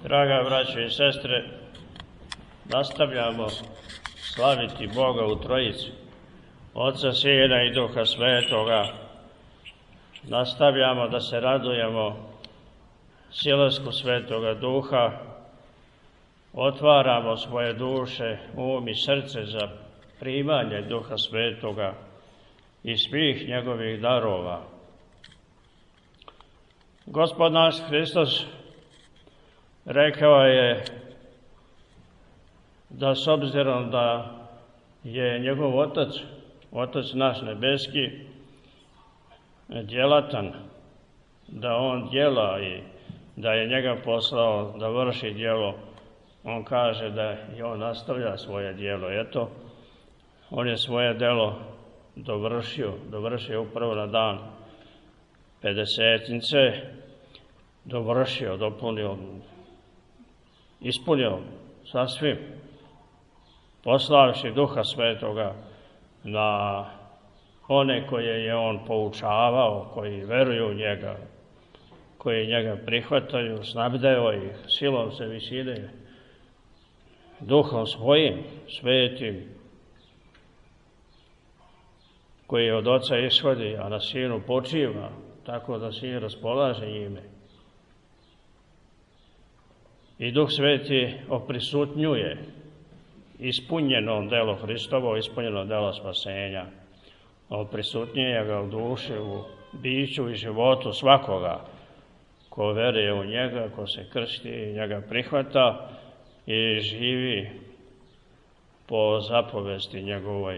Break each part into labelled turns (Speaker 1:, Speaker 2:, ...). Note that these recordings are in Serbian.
Speaker 1: Draga braćo i sestre, nastavljamo slaviti Boga u Trojici, Oca, Sina i Duha Svetoga. Nastavljamo da se radujemo silasku Svetoga Duha, otvaramo svoje duše, um i srce za primanje Duha Svetoga i svih njegovih darova. Gospod naš Hristos rekao je da s obzirom da je njegov Otac naš nebeski, djelatan, da on djela i da je njega poslao da vrši djelo, on kaže da i on nastavlja svoje djelo. Eto, on je svoje djelo dovršio upravo na dan Pedesetnice, dovršio, dopunio, ispunio sasvim, poslavši Duha Svetoga na one koje je on poučavao, koji veruju u njega, koji njega prihvataju, snabdeo ih silom se visine, Duhom svojim, svetim, koji od Oca ishodi, a na Sinu počiva, tako da Sin raspolaže njime. I Duh Sveti oprisutnjuje ispunjeno delo Hristovo, ispunjeno delo spasenja. Oprisutnjuje ga u duši, u biću i životu svakoga ko veruje u njega, ko se krsti i njega prihvata i živi po zapovesti njegovoj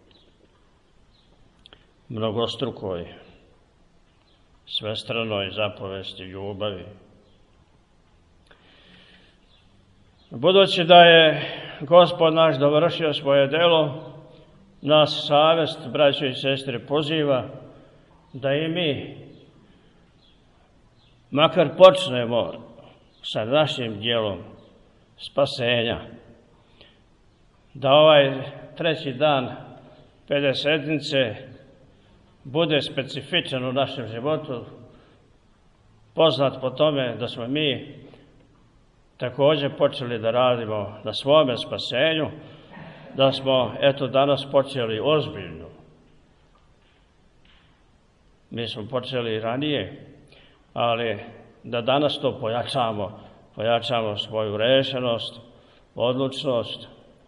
Speaker 1: mnogostrukoj, svestranoj zapovesti ljubavi. Budući da je Gospod naš dovršio svoje delo, nas savest, braćo i sestre, poziva da i mi makar počnemo sa našim djelom spasenja, da ovaj treći dan Pedesetnice bude specifičan u našem životu, poznat po tome da smo mi također počeli da radimo na svome spasenju, da smo danas počeli ozbiljno. Mi smo počeli ranije, ali da danas to pojačamo svoju rešenost, odlučnost,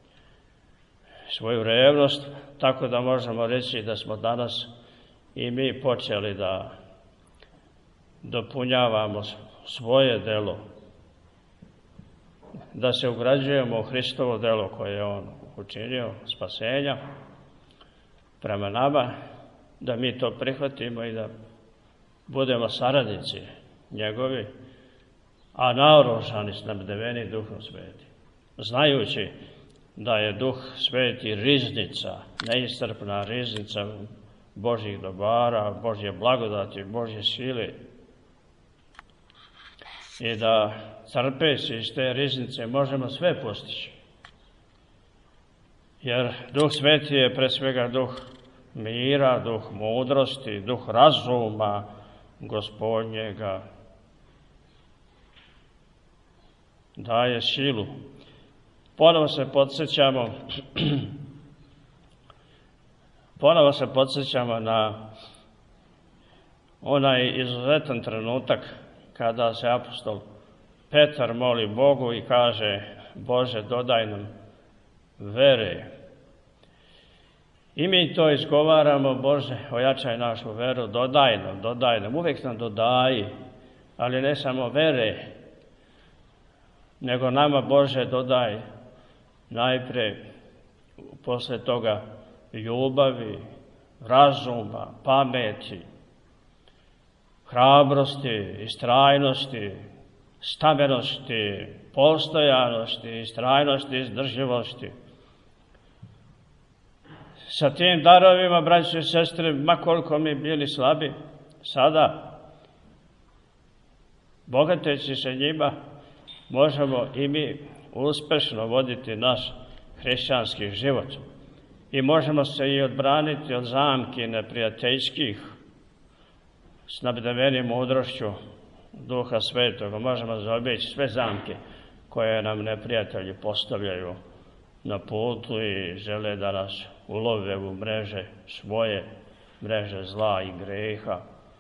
Speaker 1: svoju revnost, tako da možemo reći da smo danas i mi počeli da dopunjavamo svoje delo, da se ugrađujemo u Hristovo delo koje je on učinio, spasenja, prema nama, da mi to prihvatimo i da budemo saradnici njegovi, a naoružani, snabdeveni Duhom Svetim, znajući da je Duh Sveti riznica, neiscrpna riznica Božjih dobara, Božje blagodati, Božje sile, i da crpeći iz te riznice možemo sve postići. Jer Duh Sveti je pre svega Duh mira, Duh mudrosti, Duh razuma Gospodnjega. Daje silu. Ponovo se podsjećamo na onaj izuzetan trenutak kada se apostol Petar moli Bogu i kaže: Bože, dodaj nam vere. I mi to izgovaramo: Bože, ojačaj našu veru, dodaj nam, uvijek nam dodaji, ali ne samo vere, nego nama, Bože, dodaj najprije posle toga ljubavi, razuma, pameti, hrabrosti, istrajnosti, stabenosti, postojanosti, istrajnosti, izdržljivosti. Sa tim darovima, braći i sestre, ma koliko mi bili slabi, sada, bogateći se njima, možemo i mi uspešno voditi naš hrišćanski život. I možemo se i odbraniti od zamki neprijateljskih, snabdeveni mudrošću Duha Svetoga možemo zaobići sve zamke koje nam neprijatelji postavljaju na putu i žele da nas ulove u mreže svoje, mreže zla i greha.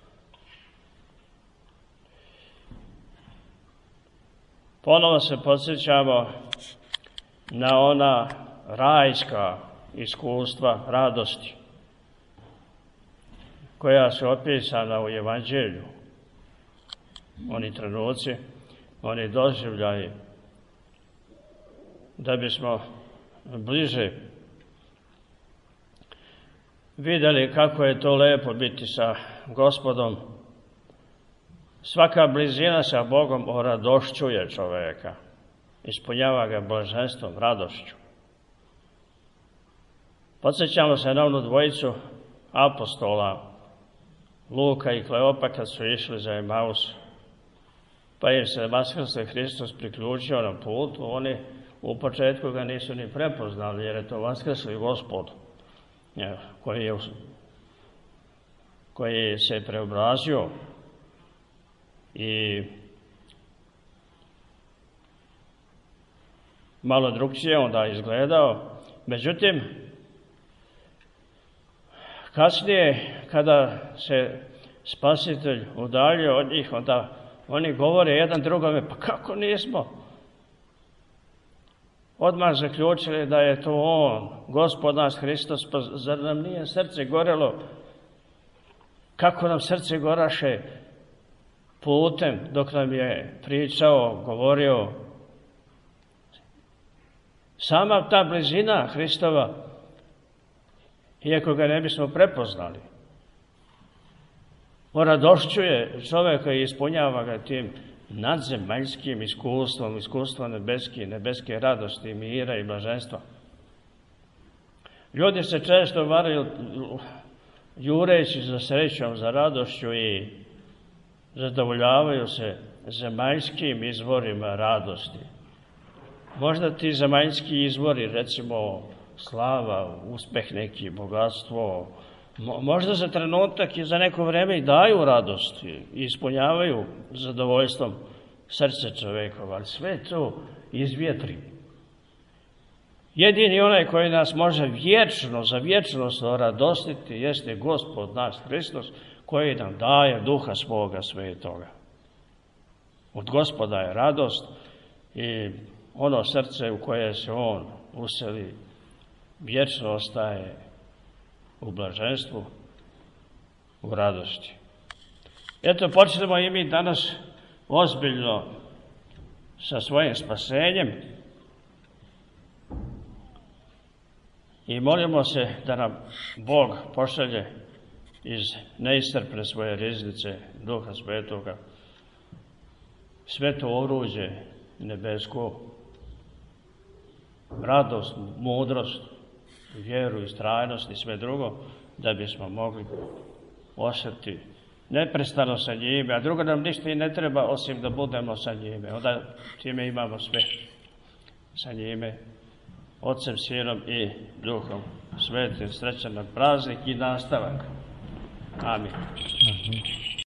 Speaker 1: Ponovo se podsjećamo na ona rajska iskustva radosti koja su opisana u Evanđelju. Oni trenuci, oni doživljaji, da bismo bliže vidjeli kako je to lepo biti sa Gospodom. Svaka blizina sa Bogom oradošćuje čoveka, ispunjava ga blaženstvom, radošću. Podsjećamo se na onu dvojicu apostola, Luka i Kleopa, kad su išli za Emaus, pa im se vaskrsli Hristos priključio na putu. Oni u početku ga nisu ni prepoznali, jer je to vaskrsli Gospod, koji se preobrazio i malo drugčije onda izgledao. Međutim, kasnije, kada se Spasitelj udaljio od njih, onda oni govore jedan drugome, pa kako nismo odmah zaključili da je to On, Gospod naš Hristos, pa zar nam nije srce gorelo? Kako nam srce goraše putem dok nam je pričao, govorio. Sama ta blizina Hristova, iako ga ne bismo prepoznali, oradošćuje čoveka i ispunjava ga tim nadzemaljskim iskustvom nebeske radosti, mira i blaženstva. Ljudi se često varaju jureći za srećom, za radošću i zadovoljavaju se zemaljskim izvorima radosti. Možda ti zemaljski izvori, recimo slava, uspeh neki, bogatstvo, možda za trenutak i za neko vreme i daju radost i ispunjavaju zadovoljstvom srce čovekova, ali sve to izvjetri. Jedini onaj koji nas može za vječnost radostiti jeste Gospod naš Hristos, koji nam daje Duha svoga Svetoga. Od Gospoda je radost i ono srce u koje se On useli vječno ostaje u blaženstvu, u radosti. Eto, počnemo i mi danas ozbiljno sa svojim spasenjem i molimo se da nam Bog pošalje iz neiscrpne svoje riznice Duha Svetoga sveto oruđe nebesko, radost, mudrost, vjeru, istrajnost i sve drugo, da bismo mogli ostati neprestano sa njime, a drugo nam ništa i ne treba osim da budemo sa njime. Onda time imamo sve sa njime, Otcem, Sinom i Duhom Svetim. Srećan nam praznik i nastavak. Amin.